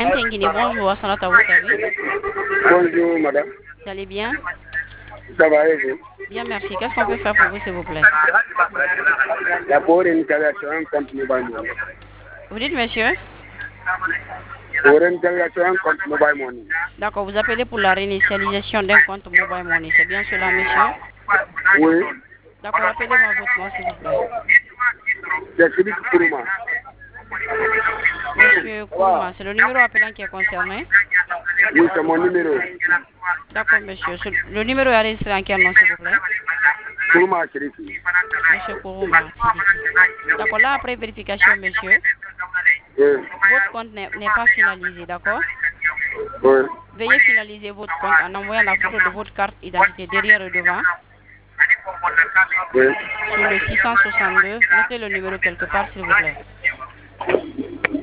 Tenguini, bonjour, Sanata, vous service. Bonjour, madame. Vous allez bien? Ça va et vous? Bien, merci. Qu'est-ce qu'on peut faire pour vous, s'il vous plaît? D'abord, une installation un compte mobile money. Vous dites, monsieur? Pour une installation un compte mobile money. D'accord, vous appelez pour la réinitialisation d'un compte mobile money. C'est bien cela, monsieur? Oui, D'accord, rappelez-moi votre nom, s'il vous plaît. c'est Philippe Kourouma. Monsieur Kourouma, c'est le numéro appelant qui est concerné? Oui, c'est mon numéro. D'accord, monsieur. Le numéro est enregistré en quel nom, s'il vous plaît? Kourouma Chérifi. Monsieur Kourouma. D'accord, là, après vérification, monsieur, Oui, votre compte n'est pas finalisé, d'accord? oui. Veuillez finaliser votre compte en envoyant la photo de votre carte d'identité derrière et devant Oui. sur le 662. Notez le numéro quelque part, s'il vous plaît.